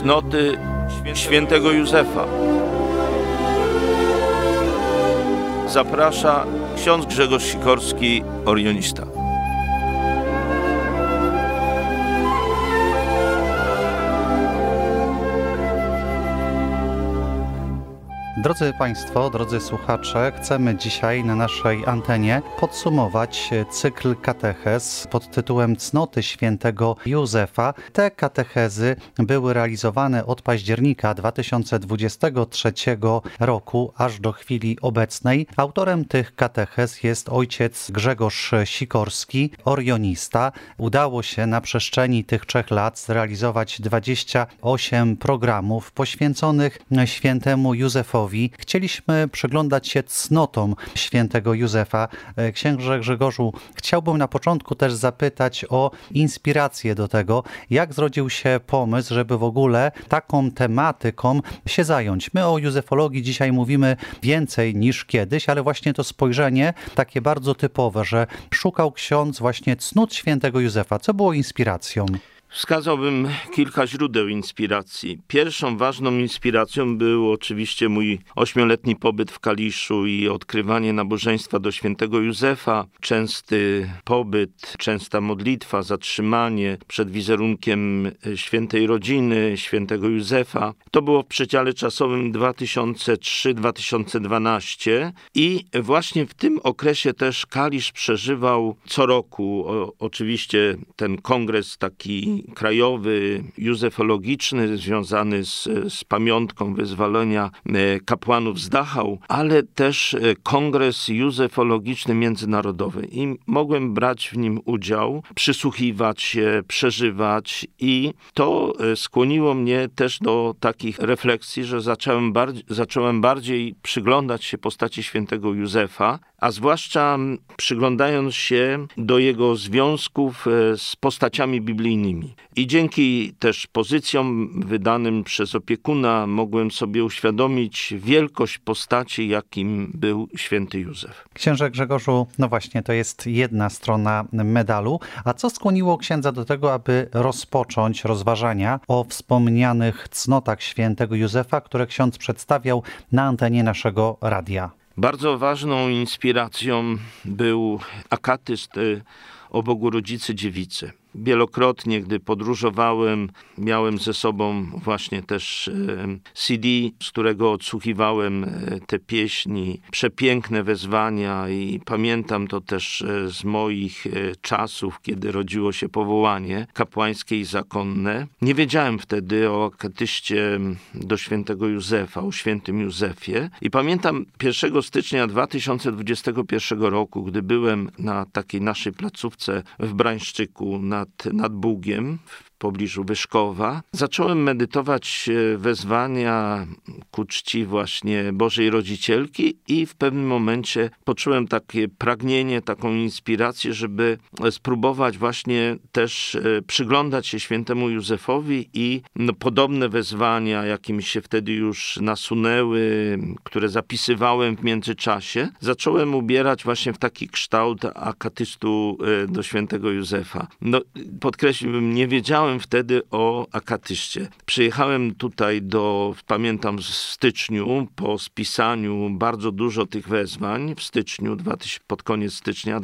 Cnoty świętego Józefa. Zaprasza ksiądz Grzegorz Sikorski, orionista. Drodzy Państwo, drodzy słuchacze, chcemy dzisiaj na naszej antenie podsumować cykl katechez pod tytułem Cnoty świętego Józefa. Te katechezy były realizowane od października 2023 roku aż do chwili obecnej. Autorem tych katechez jest ojciec Grzegorz Sikorski, orionista. Udało się na przestrzeni tych 3 lat zrealizować 28 programów poświęconych świętemu Józefowi. Chcieliśmy przyglądać się cnotom świętego Józefa. Księże Grzegorzu, chciałbym na początku też zapytać o inspirację do tego, jak zrodził się pomysł, żeby w ogóle taką tematyką się zająć. My o józefologii dzisiaj mówimy więcej niż kiedyś, ale właśnie to spojrzenie takie bardzo typowe, że szukał ksiądz właśnie cnót świętego Józefa. Co było inspiracją? Wskazałbym kilka źródeł inspiracji. Pierwszą ważną inspiracją był oczywiście mój 8-letni pobyt w Kaliszu i odkrywanie nabożeństwa do świętego Józefa. Częsty pobyt, częsta modlitwa, zatrzymanie przed wizerunkiem świętej rodziny, świętego Józefa. To było w przedziale czasowym 2003-2012 i właśnie w tym okresie też Kalisz przeżywał co roku oczywiście ten kongres taki krajowy, józefologiczny, związany z pamiątką wyzwolenia kapłanów z Dachau, ale też kongres józefologiczny międzynarodowy. I mogłem brać w nim udział, przysłuchiwać się, przeżywać i to skłoniło mnie też do takich refleksji, że zacząłem bardziej przyglądać się postaci świętego Józefa, a zwłaszcza przyglądając się do jego związków z postaciami biblijnymi. I dzięki też pozycjom wydanym przez opiekuna mogłem sobie uświadomić wielkość postaci, jakim był święty Józef. Księże Grzegorzu, no właśnie, to jest jedna strona medalu. A co skłoniło księdza do tego, aby rozpocząć rozważania o wspomnianych cnotach świętego Józefa, które ksiądz przedstawiał na antenie naszego radia? Bardzo ważną inspiracją był akatyst o Bogu Rodzicy Dziewicy. Wielokrotnie, gdy podróżowałem, miałem ze sobą właśnie też CD, z którego odsłuchiwałem te pieśni, przepiękne wezwania i pamiętam to też z moich czasów, kiedy rodziło się powołanie kapłańskie i zakonne. Nie wiedziałem wtedy o akatyście do świętego Józefa, o świętym Józefie i pamiętam 1 stycznia 2021 roku, gdy byłem na takiej naszej placówce w Brańszczyku nad Bugiem, w pobliżu Wyszkowa. Zacząłem medytować wezwania ku czci właśnie Bożej Rodzicielki i w pewnym momencie poczułem takie pragnienie, taką inspirację, żeby spróbować właśnie też przyglądać się świętemu Józefowi i podobne wezwania, jakie mi się wtedy już nasunęły, które zapisywałem w międzyczasie, zacząłem ubierać właśnie w taki kształt akatystu do świętego Józefa. Podkreśliłbym, nie wiedziałem wtedy o akatyście. Przyjechałem tutaj pamiętam w styczniu, po spisaniu bardzo dużo tych wezwań, w styczniu, pod koniec stycznia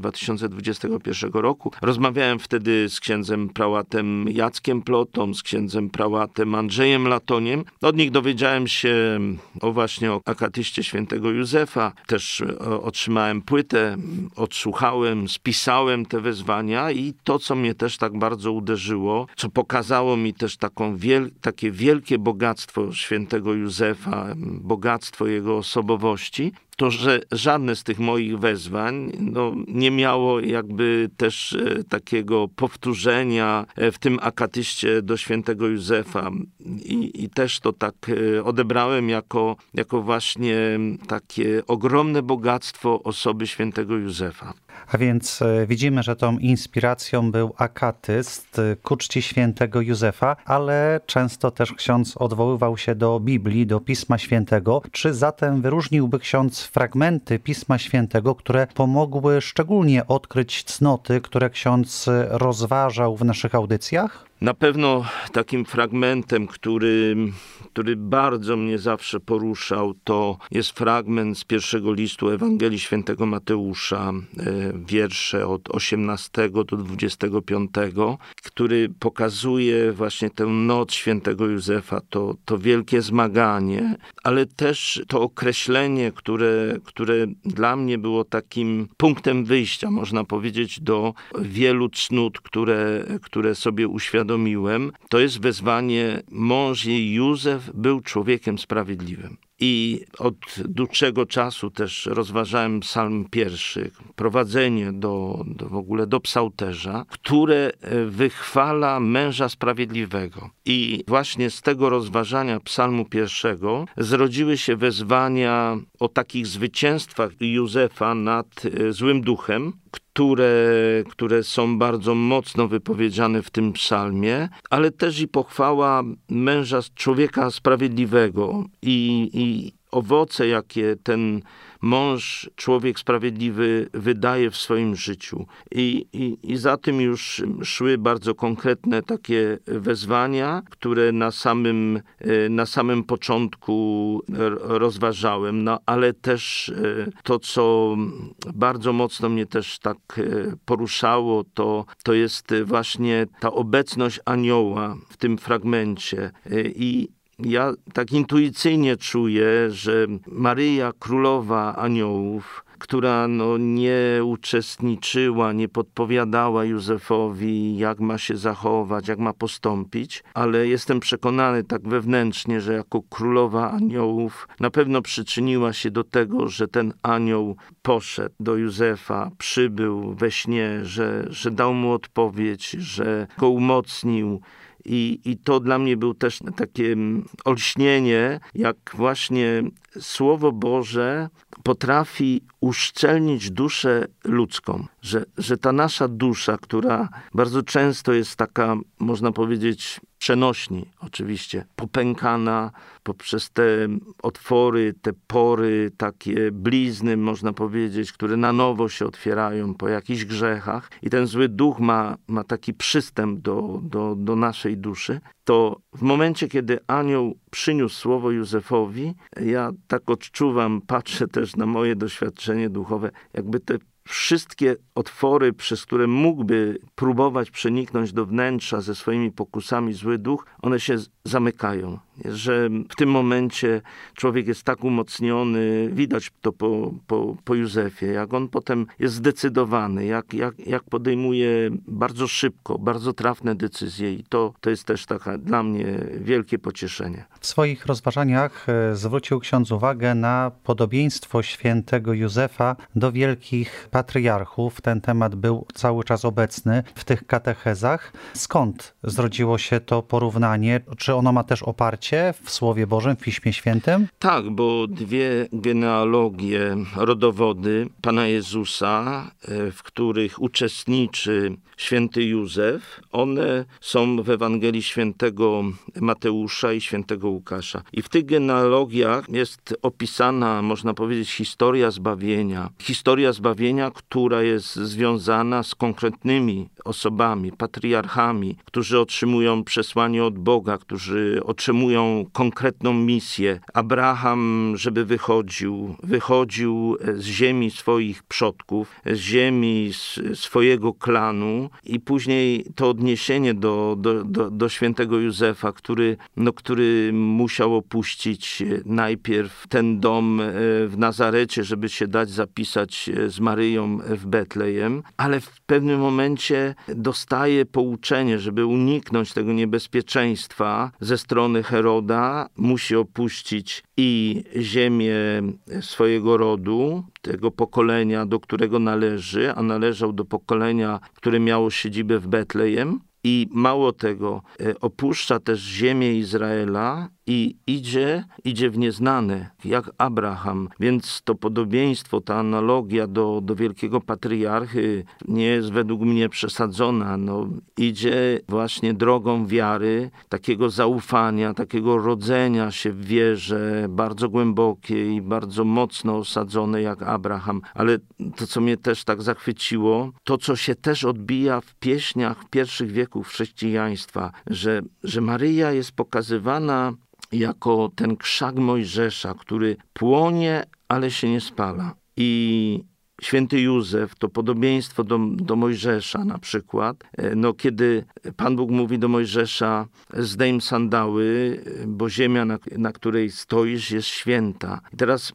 2021 roku. Rozmawiałem wtedy z księdzem prałatem Jackiem Plotą, z księdzem prałatem Andrzejem Latoniem. Od nich dowiedziałem się właśnie o akatyście świętego Józefa. Też otrzymałem płytę, odsłuchałem, spisałem te wezwania i to, co mnie też tak bardzo uderzyło, co pokazało mi też takie wielkie bogactwo świętego Józefa, bogactwo jego osobowości, to, że żadne z tych moich wezwań nie miało jakby też takiego powtórzenia w tym akatyście do świętego Józefa. I też to tak odebrałem jako właśnie takie ogromne bogactwo osoby świętego Józefa. A więc widzimy, że tą inspiracją był akatyst ku czci świętego Józefa, ale często też ksiądz odwoływał się do Biblii, do Pisma Świętego. Czy zatem wyróżniłby ksiądz fragmenty Pisma Świętego, które pomogły szczególnie odkryć cnoty, które ksiądz rozważał w naszych audycjach? Na pewno takim fragmentem, który bardzo mnie zawsze poruszał, to jest fragment z pierwszego listu Ewangelii Świętego Mateusza, wiersze od 18 do 25, który pokazuje właśnie tę noc świętego Józefa, to wielkie zmaganie, ale też to określenie, które dla mnie było takim punktem wyjścia, można powiedzieć, do wielu cnót, które sobie uświadomiłem. To jest wezwanie: mąż jej Józef był człowiekiem sprawiedliwym. I od dłuższego czasu też rozważałem psalm 1, prowadzenie w ogóle do psalterza, które wychwala męża sprawiedliwego. I właśnie z tego rozważania psalmu 1 zrodziły się wezwania o takich zwycięstwach Józefa nad złym duchem, które są bardzo mocno wypowiedziane w tym psalmie, ale też i pochwała męża, człowieka sprawiedliwego i owoce, jakie ten mąż, człowiek sprawiedliwy wydaje w swoim życiu. I za tym już szły bardzo konkretne takie wezwania, które na samym początku rozważałem. No, ale też to, co bardzo mocno mnie też tak poruszało, to jest właśnie ta obecność anioła w tym fragmencie. Ja tak intuicyjnie czuję, że Maryja, królowa aniołów, która nie uczestniczyła, nie podpowiadała Józefowi, jak ma się zachować, jak ma postąpić, ale jestem przekonany tak wewnętrznie, że jako królowa aniołów na pewno przyczyniła się do tego, że ten anioł poszedł do Józefa, przybył we śnie, że dał mu odpowiedź, że go umocnił. I to dla mnie był też takie olśnienie, jak właśnie Słowo Boże potrafi uszczelnić duszę ludzką. Że ta nasza dusza, która bardzo często jest taka, można powiedzieć, przenośni oczywiście, popękana poprzez te otwory, te pory, takie blizny, można powiedzieć, które na nowo się otwierają po jakichś grzechach i ten zły duch ma taki przystęp do naszej duszy, to w momencie, kiedy anioł przyniósł słowo Józefowi, ja tak odczuwam, patrzę też na moje doświadczenie duchowe, jakby te wszystkie otwory, przez które mógłby próbować przeniknąć do wnętrza ze swoimi pokusami zły duch, one się zamykają. Że w tym momencie człowiek jest tak umocniony, widać to po Józefie, jak on potem jest zdecydowany, jak podejmuje bardzo szybko, bardzo trafne decyzje i to jest też taka dla mnie wielkie pocieszenie. W swoich rozważaniach zwrócił ksiądz uwagę na podobieństwo świętego Józefa do wielkich patriarchów. Ten temat był cały czas obecny w tych katechezach. Skąd zrodziło się to porównanie? Czy ono ma też oparcie w Słowie Bożym, w Piśmie Świętym? Tak, bo dwie genealogie, rodowody Pana Jezusa, w których uczestniczy święty Józef, one są w Ewangelii Świętego Mateusza i Świętego Łukasza. I w tych genealogiach jest opisana, można powiedzieć, historia zbawienia. Historia zbawienia, która jest związana z konkretnymi osobami, patriarchami, którzy otrzymują przesłanie od Boga, którzy otrzymują konkretną misję. Abraham, żeby wychodził z ziemi swoich przodków, z ziemi swojego klanu i później to odniesienie do świętego Józefa, który musiał opuścić najpierw ten dom w Nazarecie, żeby się dać zapisać z Maryją w Betlejem, ale w pewnym momencie dostaje pouczenie, żeby uniknąć tego niebezpieczeństwa ze strony Heroda, musi opuścić i ziemię swojego rodu, tego pokolenia, do którego należy, a należał do pokolenia, które miało siedzibę w Betlejem. I mało tego, opuszcza też ziemię Izraela i idzie w nieznane, jak Abraham. Więc to podobieństwo, ta analogia do wielkiego patriarchy nie jest według mnie przesadzona. Idzie właśnie drogą wiary, takiego zaufania, takiego rodzenia się w wierze bardzo głębokiej i bardzo mocno osadzonej jak Abraham. Ale to, co mnie też tak zachwyciło, to, co się też odbija w pieśniach pierwszych wieków chrześcijaństwa, że Maryja jest pokazywana jako ten krzak Mojżesza, który płonie, ale się nie spala. I święty Józef, to podobieństwo do Mojżesza na przykład, kiedy Pan Bóg mówi do Mojżesza: zdejm sandały, bo ziemia, na której stoisz, jest święta. I teraz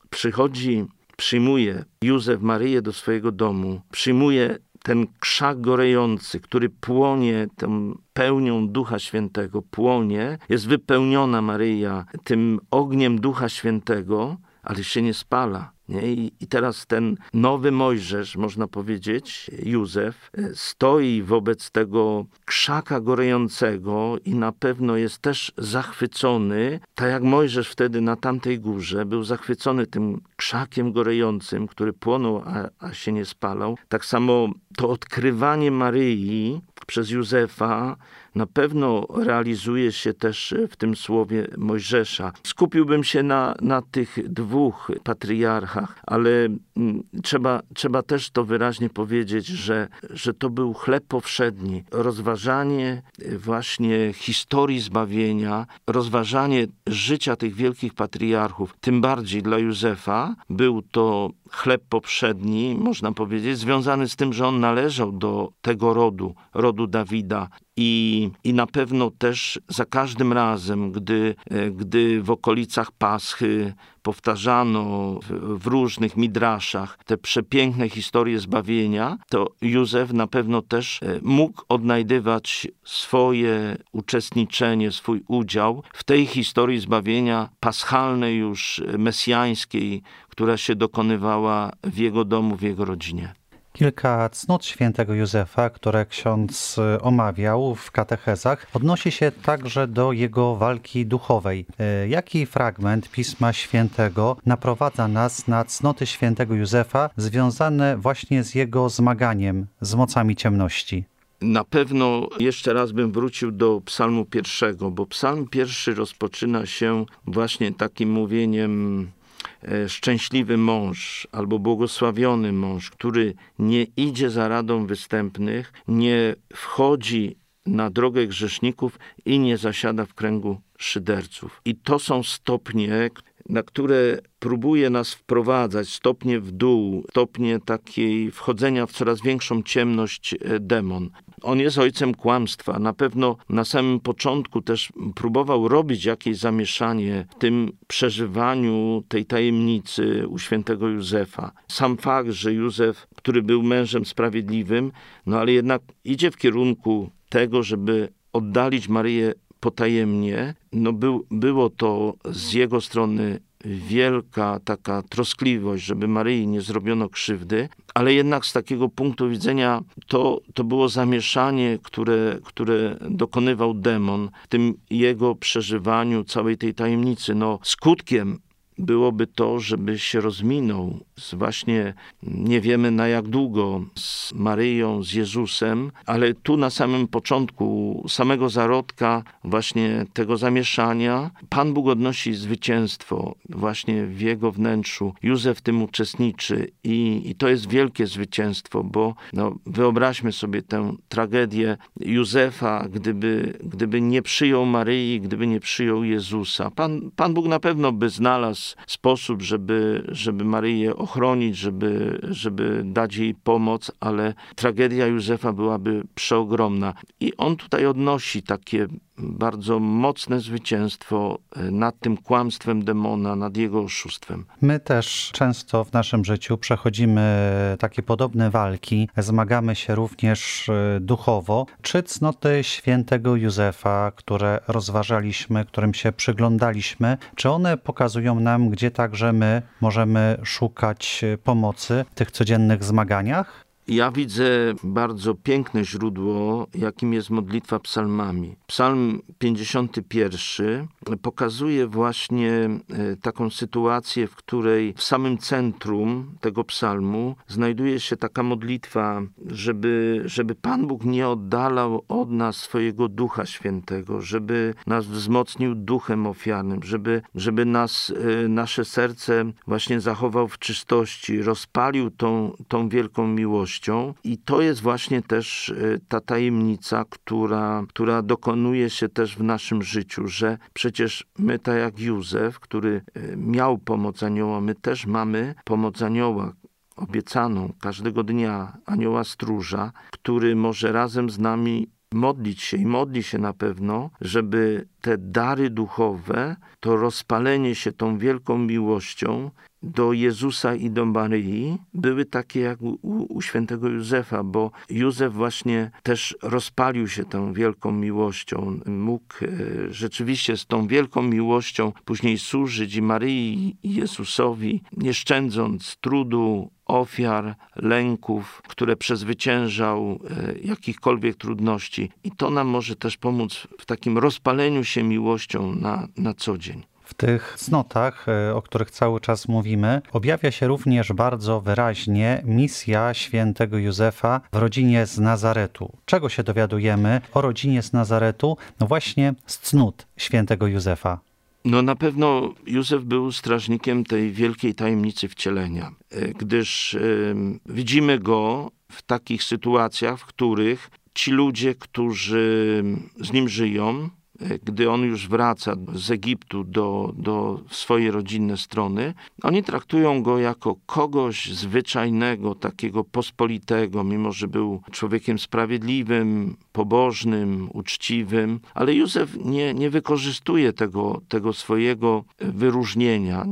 przyjmuje Józef Maryję do swojego domu, przyjmuje ten krzak gorejący, który płonie tą pełnią Ducha Świętego, jest wypełniona Maryja tym ogniem Ducha Świętego, ale się nie spala. Nie? I teraz ten nowy Mojżesz, można powiedzieć, Józef, stoi wobec tego krzaka gorejącego i na pewno jest też zachwycony, tak jak Mojżesz wtedy na tamtej górze był zachwycony tym krzakiem gorejącym, który płonął, a się nie spalał. Tak samo to odkrywanie Maryi przez Józefa na pewno realizuje się też w tym słowie Mojżesza. Skupiłbym się na tych dwóch patriarchach, ale trzeba też to wyraźnie powiedzieć, że to był chleb powszedni. Rozważanie właśnie historii zbawienia, rozważanie życia tych wielkich patriarchów, tym bardziej dla Józefa, był to chleb powszedni, można powiedzieć, związany z tym, że on należał do tego rodu Dawida. I na pewno też za każdym razem, gdy w okolicach Paschy powtarzano w różnych midraszach te przepiękne historie zbawienia, to Józef na pewno też mógł odnajdywać swoje uczestniczenie, swój udział w tej historii zbawienia paschalnej już mesjańskiej, która się dokonywała w jego domu, w jego rodzinie. Kilka cnót świętego Józefa, które ksiądz omawiał w katechezach, odnosi się także do jego walki duchowej. Jaki fragment Pisma Świętego naprowadza nas na cnoty świętego Józefa związane właśnie z jego zmaganiem z mocami ciemności? Na pewno jeszcze raz bym wrócił do psalmu 1, bo psalm 1 rozpoczyna się właśnie takim mówieniem: szczęśliwy mąż albo błogosławiony mąż, który nie idzie za radą występnych, nie wchodzi na drogę grzeszników i nie zasiada w kręgu szyderców. I to są stopnie, na które próbuje nas wprowadzać, stopnie w dół, stopnie takiej wchodzenia w coraz większą ciemność demon. On jest ojcem kłamstwa. Na pewno na samym początku też próbował robić jakieś zamieszanie w tym przeżywaniu tej tajemnicy u świętego Józefa. Sam fakt, że Józef, który był mężem sprawiedliwym, ale jednak idzie w kierunku tego, żeby oddalić Maryję potajemnie, było to z jego strony wielka taka troskliwość, żeby Maryi nie zrobiono krzywdy, ale jednak z takiego punktu widzenia to było zamieszanie, które dokonywał demon w tym jego przeżywaniu całej tej tajemnicy. Skutkiem byłoby to, żeby się rozminął właśnie nie wiemy na jak długo z Maryją, z Jezusem, ale tu na samym początku samego zarodka właśnie tego zamieszania Pan Bóg odnosi zwycięstwo właśnie w jego wnętrzu. Józef w tym uczestniczy i to jest wielkie zwycięstwo, bo wyobraźmy sobie tę tragedię Józefa, gdyby nie przyjął Maryi, gdyby nie przyjął Jezusa. Pan Bóg na pewno by znalazł sposób, żeby Maryję ochronić, żeby dać jej pomoc, ale tragedia Józefa byłaby przeogromna. I on tutaj odnosi takie bardzo mocne zwycięstwo nad tym kłamstwem demona, nad jego oszustwem. My też często w naszym życiu przechodzimy takie podobne walki, zmagamy się również duchowo. Czy cnoty świętego Józefa, które rozważaliśmy, którym się przyglądaliśmy, czy one pokazują nam, gdzie także my możemy szukać pomocy w tych codziennych zmaganiach? Ja widzę bardzo piękne źródło, jakim jest modlitwa psalmami. Psalm 51 pokazuje właśnie taką sytuację, w której w samym centrum tego psalmu znajduje się taka modlitwa, żeby Pan Bóg nie oddalał od nas swojego Ducha Świętego, żeby nas wzmocnił duchem ofiarnym, żeby nasze serce właśnie zachował w czystości, rozpalił tą wielką miłością. I to jest właśnie też ta tajemnica, która dokonuje się też w naszym życiu, że przecież my, tak jak Józef, który miał pomoc anioła, my też mamy pomoc anioła, obiecaną każdego dnia, anioła stróża, który może razem z nami modlić się i modli się na pewno, żeby te dary duchowe, to rozpalenie się tą wielką miłością do Jezusa i do Maryi były takie jak u świętego Józefa, bo Józef właśnie też rozpalił się tą wielką miłością. Mógł rzeczywiście z tą wielką miłością później służyć i Maryi, i Jezusowi, nie szczędząc trudu, ofiar, lęków, które przezwyciężał, jakichkolwiek trudności. I to nam może też pomóc w takim rozpaleniu się miłością na co dzień. W tych cnotach, o których cały czas mówimy, objawia się również bardzo wyraźnie misja świętego Józefa w rodzinie z Nazaretu. Czego się dowiadujemy o rodzinie z Nazaretu? No właśnie z cnót świętego Józefa. No na pewno Józef był strażnikiem tej wielkiej tajemnicy wcielenia, gdyż widzimy go w takich sytuacjach, w których ci ludzie, którzy z nim żyją, gdy on już wraca z Egiptu do swojej rodzinnej strony, oni traktują go jako kogoś zwyczajnego, takiego pospolitego, mimo że był człowiekiem sprawiedliwym, pobożnym, uczciwym, ale Józef nie wykorzystuje tego swojego wyróżnienia.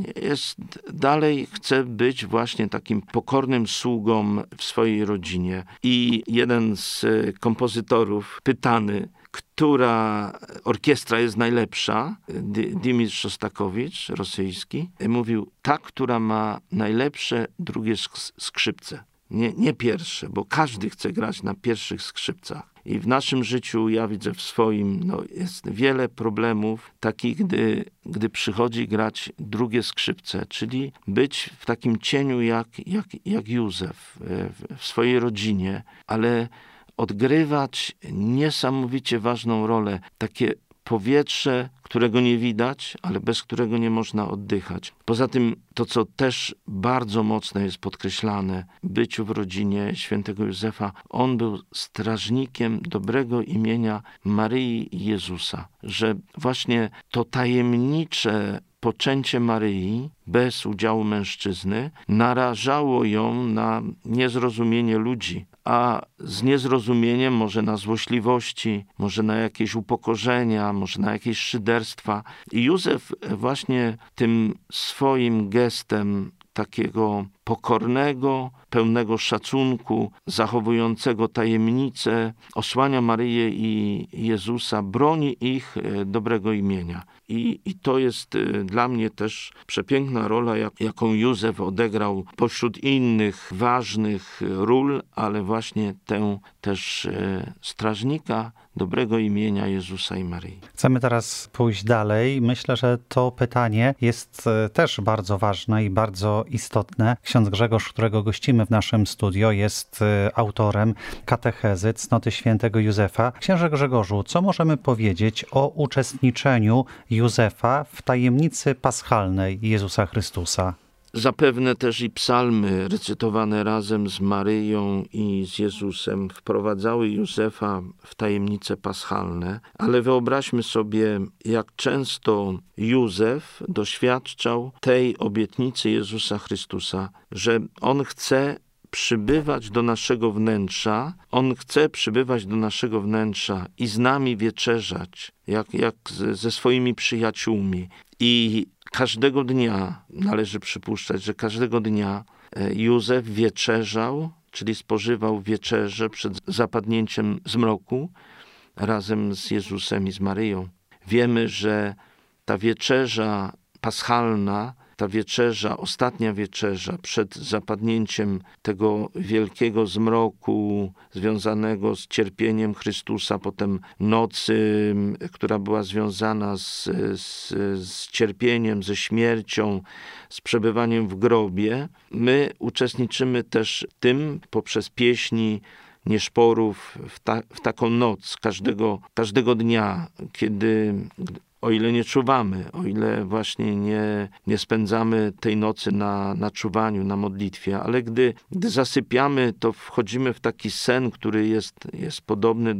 Dalej chce być właśnie takim pokornym sługą w swojej rodzinie. I jeden z kompozytorów pytany, która orkiestra jest najlepsza, Dmitrij Szostakowicz, rosyjski, mówił, ta, która ma najlepsze drugie skrzypce. Nie pierwsze, bo każdy chce grać na pierwszych skrzypcach. I w naszym życiu, ja widzę w swoim, jest wiele problemów takich, gdy przychodzi grać drugie skrzypce, czyli być w takim cieniu jak Józef w swojej rodzinie, ale odgrywać niesamowicie ważną rolę. Takie powietrze, którego nie widać, ale bez którego nie można oddychać. Poza tym to, co też bardzo mocno jest podkreślane w byciu w rodzinie świętego Józefa, on był strażnikiem dobrego imienia Maryi i Jezusa. Że właśnie to tajemnicze poczęcie Maryi bez udziału mężczyzny narażało ją na niezrozumienie ludzi, a z niezrozumieniem może na złośliwości, może na jakieś upokorzenia, może na jakieś szyderstwa. I Józef właśnie tym swoim gestem takiego pokornego, pełnego szacunku, zachowującego tajemnicę, osłania Maryję i Jezusa, broni ich dobrego imienia. I to jest dla mnie też przepiękna rola, jaką Józef odegrał pośród innych ważnych ról, ale właśnie tę też strażnika dobrego imienia Jezusa i Maryi. Chcemy teraz pójść dalej. Myślę, że to pytanie jest też bardzo ważne i bardzo istotne. Ksiądz Grzegorz, którego gościmy w naszym studio, jest autorem katechezy Cnoty świętego Józefa. Księże Grzegorzu, co możemy powiedzieć o uczestniczeniu Józefa w tajemnicy paschalnej Jezusa Chrystusa? Zapewne też i psalmy recytowane razem z Maryją i z Jezusem wprowadzały Józefa w tajemnice paschalne, ale wyobraźmy sobie, jak często Józef doświadczał tej obietnicy Jezusa Chrystusa, że On chce przybywać do naszego wnętrza, On chce przybywać do naszego wnętrza i z nami wieczerzać, jak ze swoimi przyjaciółmi. I każdego dnia, należy przypuszczać, że każdego dnia Józef wieczerzał, czyli spożywał wieczerzę przed zapadnięciem zmroku razem z Jezusem i z Maryją. Wiemy, że ta wieczerza paschalna, ta wieczerza, ostatnia wieczerza przed zapadnięciem tego wielkiego zmroku związanego z cierpieniem Chrystusa, potem nocy, która była związana z cierpieniem, ze śmiercią, z przebywaniem w grobie. My uczestniczymy też w tym poprzez pieśni nieszporów w taką noc każdego dnia, kiedy o ile nie czuwamy, o ile właśnie nie spędzamy tej nocy na czuwaniu, na modlitwie, ale gdy zasypiamy, to wchodzimy w taki sen, który jest podobny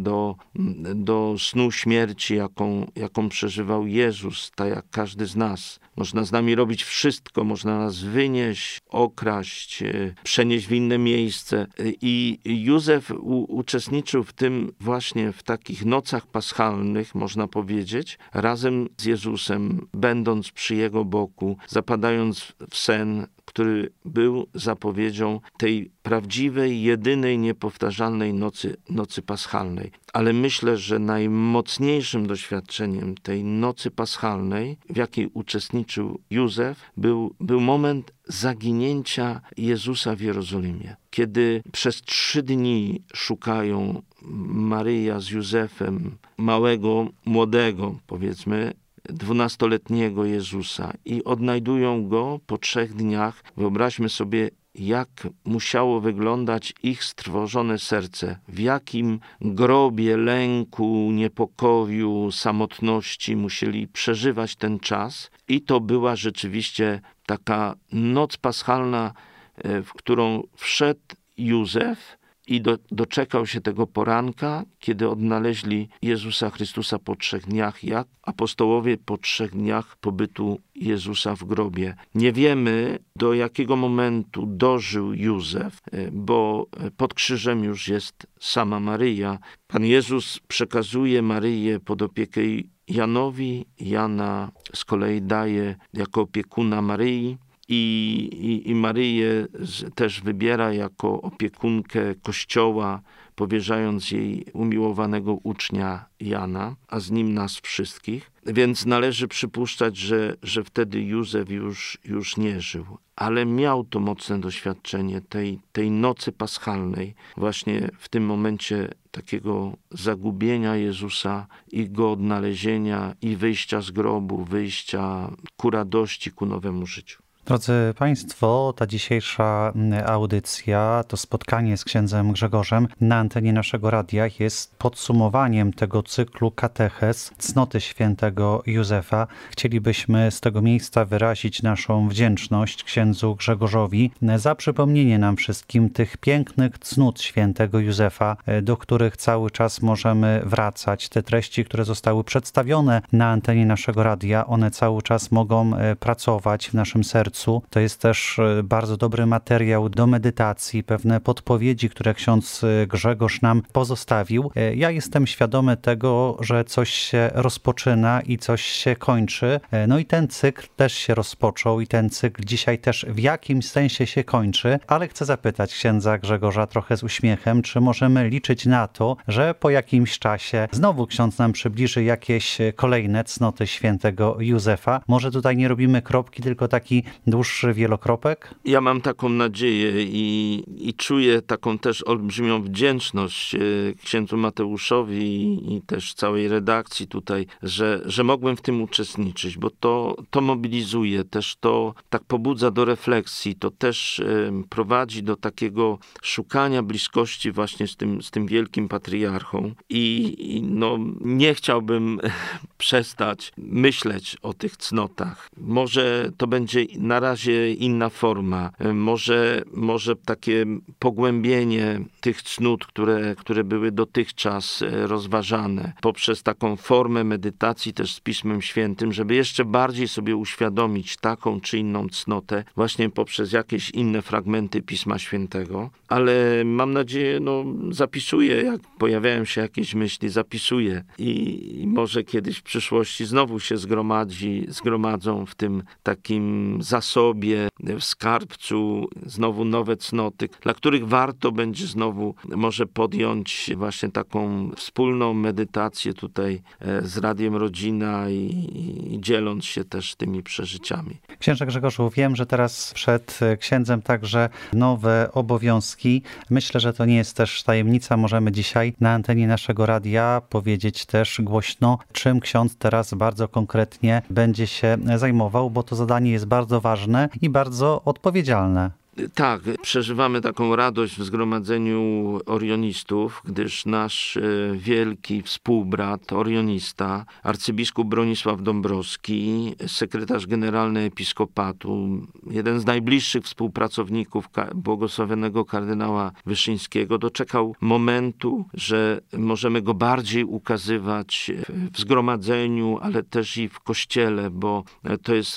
do snu śmierci, jaką przeżywał Jezus, tak jak każdy z nas. Można z nami robić wszystko, można nas wynieść, okraść, przenieść w inne miejsce. I Józef uczestniczył w tym właśnie w takich nocach paschalnych, można powiedzieć, razem z Jezusem, będąc przy Jego boku, zapadając w sen, który był zapowiedzią tej prawdziwej, jedynej, niepowtarzalnej nocy paschalnej. Ale myślę, że najmocniejszym doświadczeniem tej nocy paschalnej, w jakiej uczestniczył Józef, był moment zaginięcia Jezusa w Jerozolimie. Kiedy przez 3 dni szukają Maryja z Józefem małego, młodego, powiedzmy, 12-letniego Jezusa i odnajdują go po 3 dniach. Wyobraźmy sobie, jak musiało wyglądać ich strwożone serce, w jakim grobie lęku, niepokoju, samotności musieli przeżywać ten czas. I to była rzeczywiście taka noc paschalna, w którą wszedł Józef i doczekał się tego poranka, kiedy odnaleźli Jezusa Chrystusa po 3 dniach, jak apostołowie po 3 dniach pobytu Jezusa w grobie. Nie wiemy, do jakiego momentu dożył Józef, bo pod krzyżem już jest sama Maryja. Pan Jezus przekazuje Maryję pod opiekę Janowi, Jana z kolei daje jako opiekuna Maryi. I Maryję też wybiera jako opiekunkę Kościoła, powierzając jej umiłowanego ucznia Jana, a z nim nas wszystkich. Więc należy przypuszczać, że wtedy Józef już nie żył. Ale miał to mocne doświadczenie tej nocy paschalnej, właśnie w tym momencie takiego zagubienia Jezusa i Go odnalezienia i wyjścia z grobu, wyjścia ku radości, ku nowemu życiu. Drodzy Państwo, ta dzisiejsza audycja, to spotkanie z księdzem Grzegorzem na antenie naszego radia jest podsumowaniem tego cyklu katechez Cnoty świętego Józefa. Chcielibyśmy z tego miejsca wyrazić naszą wdzięczność księdzu Grzegorzowi za przypomnienie nam wszystkim tych pięknych cnót świętego Józefa, do których cały czas możemy wracać. Te treści, które zostały przedstawione na antenie naszego radia, one cały czas mogą pracować w naszym sercu. To jest też bardzo dobry materiał do medytacji, pewne podpowiedzi, które ksiądz Grzegorz nam pozostawił. Ja jestem świadomy tego, że coś się rozpoczyna i coś się kończy. No i ten cykl też się rozpoczął i ten cykl dzisiaj też w jakimś sensie się kończy, ale chcę zapytać księdza Grzegorza trochę z uśmiechem, czy możemy liczyć na to, że po jakimś czasie znowu ksiądz nam przybliży jakieś kolejne cnoty świętego Józefa. Może tutaj nie robimy kropki, tylko taki dłuższy wielokropek? Ja mam taką nadzieję i czuję taką też olbrzymią wdzięczność księdzu Mateuszowi i też całej redakcji tutaj, że mogłem w tym uczestniczyć, bo to mobilizuje, też to tak pobudza do refleksji, to też prowadzi do takiego szukania bliskości właśnie z tym wielkim patriarchą i no, nie chciałbym przestać myśleć o tych cnotach. Może to będzie na razie inna forma, może takie pogłębienie tych cnót, które były dotychczas rozważane, poprzez taką formę medytacji też z Pismem Świętym, żeby jeszcze bardziej sobie uświadomić taką czy inną cnotę, właśnie poprzez jakieś inne fragmenty Pisma Świętego. Ale mam nadzieję, zapisuję, jak pojawiają się jakieś myśli, zapisuję i może kiedyś w przyszłości znowu się zgromadzą w tym takim zasobie zasobie, w skarbcu znowu nowe cnoty, dla których warto będzie znowu może podjąć właśnie taką wspólną medytację tutaj z Radiem Rodzina i dzieląc się też tymi przeżyciami. Księże Grzegorzu, wiem, że teraz przed księdzem także nowe obowiązki. Myślę, że to nie jest też tajemnica. Możemy dzisiaj na antenie naszego radia powiedzieć też głośno, czym ksiądz teraz bardzo konkretnie będzie się zajmował, bo to zadanie jest bardzo ważne i bardzo odpowiedzialne. Tak, przeżywamy taką radość w zgromadzeniu orionistów, gdyż nasz wielki współbrat orionista, arcybiskup Bronisław Dąbrowski, sekretarz generalny episkopatu, jeden z najbliższych współpracowników błogosławionego kardynała Wyszyńskiego, doczekał momentu, że możemy go bardziej ukazywać w zgromadzeniu, ale też i w kościele, bo to jest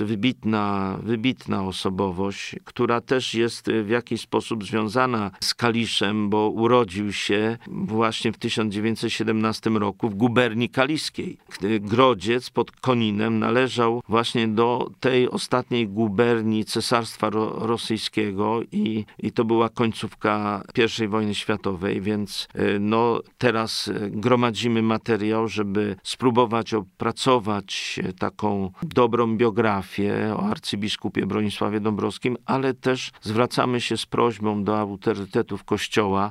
wybitna osobowość, która też jest w jakiś sposób związana z Kaliszem, bo urodził się właśnie w 1917 roku w guberni kaliskiej. Grodziec pod Koninem należał właśnie do tej ostatniej guberni Cesarstwa Rosyjskiego i to była końcówka I wojny światowej, więc teraz gromadzimy materiał, żeby spróbować opracować taką dobrą biografię o arcybiskupie Bronisławie Dąbrowskim, ale też zwracamy się z prośbą do autorytetów Kościoła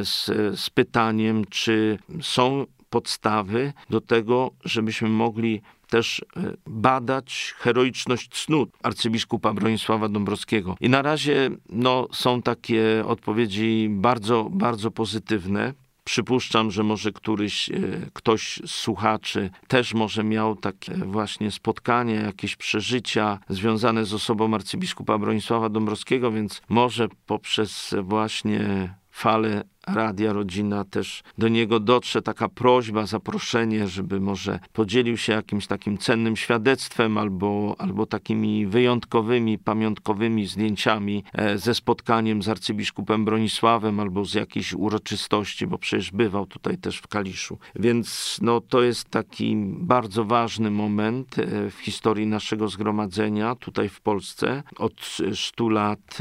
z pytaniem, czy są podstawy do tego, żebyśmy mogli też badać heroiczność cnót arcybiskupa Bronisława Dąbrowskiego. I na razie są takie odpowiedzi bardzo, bardzo pozytywne. Przypuszczam, że może ktoś z słuchaczy też może miał takie właśnie spotkanie, jakieś przeżycia związane z osobą arcybiskupa Bronisława Dąbrowskiego, więc może poprzez właśnie falę Radia Rodzina też do niego dotrze taka prośba, zaproszenie, żeby może podzielił się jakimś takim cennym świadectwem albo takimi wyjątkowymi, pamiątkowymi zdjęciami ze spotkaniem z arcybiskupem Bronisławem albo z jakiejś uroczystości, bo przecież bywał tutaj też w Kaliszu. Więc to jest taki bardzo ważny moment w historii naszego zgromadzenia tutaj w Polsce. Od 100 lat,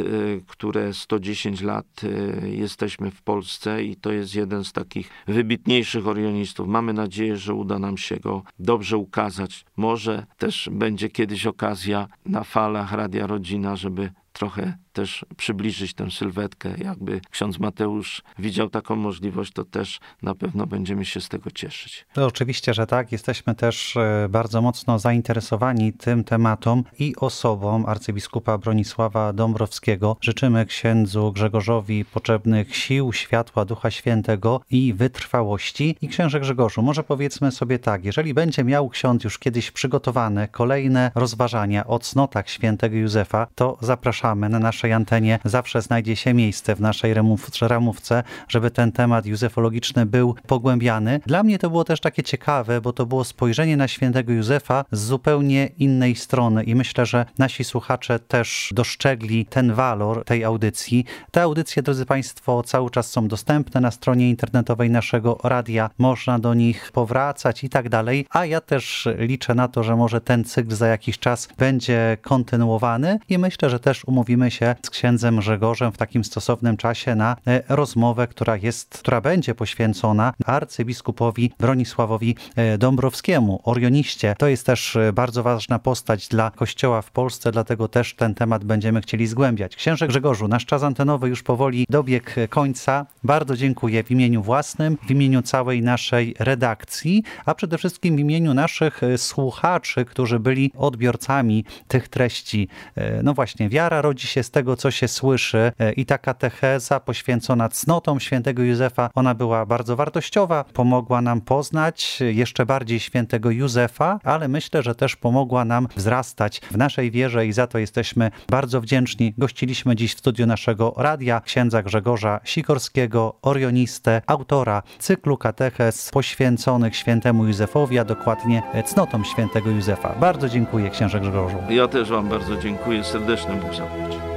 110 lat jesteśmy w Polsce i to jest jeden z takich wybitniejszych orionistów. Mamy nadzieję, że uda nam się go dobrze ukazać. Może też będzie kiedyś okazja na falach Radia Rodzina, żeby trochę też przybliżyć tę sylwetkę. Jakby ksiądz Mateusz widział taką możliwość, to też na pewno będziemy się z tego cieszyć. To oczywiście, że tak. Jesteśmy też bardzo mocno zainteresowani tym tematem i osobą arcybiskupa Bronisława Dąbrowskiego. Życzymy księdzu Grzegorzowi potrzebnych sił, światła Ducha Świętego i wytrwałości. I księże Grzegorzu, może powiedzmy sobie tak, jeżeli będzie miał ksiądz już kiedyś przygotowane kolejne rozważania o cnotach świętego Józefa, to zapraszamy na naszej antenie. Zawsze znajdzie się miejsce w naszej ramówce, żeby ten temat józefologiczny był pogłębiany. Dla mnie to było też takie ciekawe, bo to było spojrzenie na świętego Józefa z zupełnie innej strony i myślę, że nasi słuchacze też dostrzegli ten walor tej audycji. Te audycje, drodzy Państwo, cały czas są dostępne na stronie internetowej naszego radia. Można do nich powracać i tak dalej, a ja też liczę na to, że może ten cykl za jakiś czas będzie kontynuowany i myślę, że też umówimy się z księdzem Grzegorzem w takim stosownym czasie na rozmowę, która będzie poświęcona arcybiskupowi Bronisławowi Dąbrowskiemu, orioniście. To jest też bardzo ważna postać dla Kościoła w Polsce, dlatego też ten temat będziemy chcieli zgłębiać. Księże Grzegorzu, nasz czas antenowy już powoli dobiegł końca. Bardzo dziękuję w imieniu własnym, w imieniu całej naszej redakcji, a przede wszystkim w imieniu naszych słuchaczy, którzy byli odbiorcami tych treści. No właśnie, wiara rodzi się z tego, co się słyszy i ta katecheza poświęcona cnotom świętego Józefa, ona była bardzo wartościowa, pomogła nam poznać jeszcze bardziej świętego Józefa, ale myślę, że też pomogła nam wzrastać w naszej wierze i za to jesteśmy bardzo wdzięczni. Gościliśmy dziś w studiu naszego radia księdza Grzegorza Sikorskiego, orionistę, autora cyklu katechez poświęconych świętemu Józefowi, a dokładnie cnotom świętego Józefa. Bardzo dziękuję, księże Grzegorzu. Ja też wam bardzo dziękuję. Serdeczne Bóg zapłać.